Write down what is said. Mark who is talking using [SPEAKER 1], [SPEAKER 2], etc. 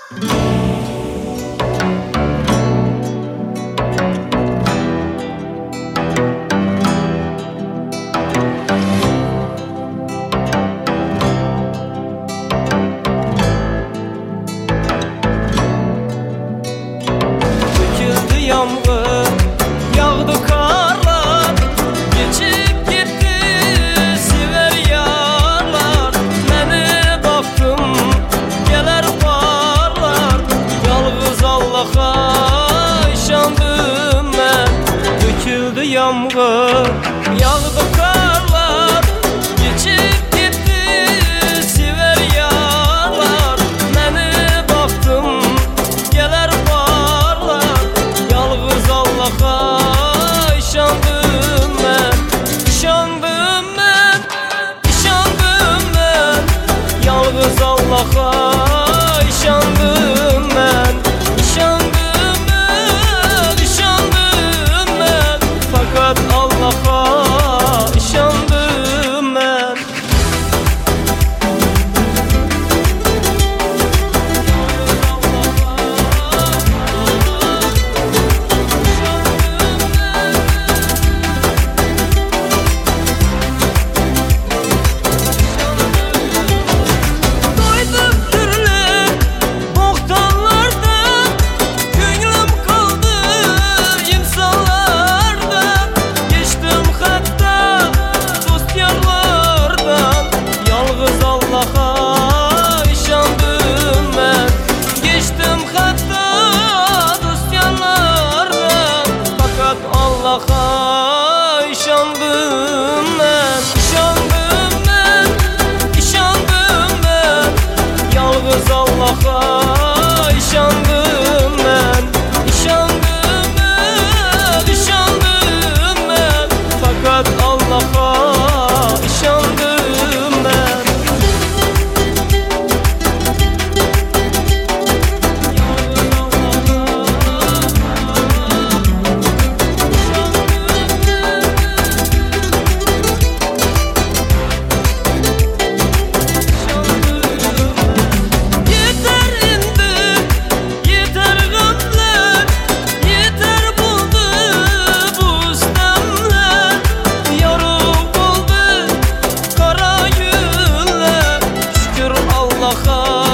[SPEAKER 1] Döküldü yağmur, yağdı karlar, geçip gitti siver yarlar. Məni baktım geler parlar, yalnız Allah'a işandım ben. Döküldü yağmur, yağdı karlar, geçip gitti siver yarlar. Məni baktım geler parlar, yalnız Allah'a işandım ben. İşandım ben, işandım ben, yalnız Allah'a işandım ben. İşandım ben, işandım ben, fakat Allah'a işandım ben. Doydum türlü boktanlardan, gönlüm kaldı insanlardan. Geçtim hatta dost yarlardan, yalnız Allah'a işandım ben. Geçtim hatta dost yarlardan, fakat Allah'a işandım ben. İşandım ben, işandım ben, yalnız Allah'a işandım ben. İşandım ben, işandım ben, fakat Allah'a işandım ben. Yeter indi, yeter gamlar, yeter buldu bu istemler. Yarık oldu kara günler, şükür Allah'a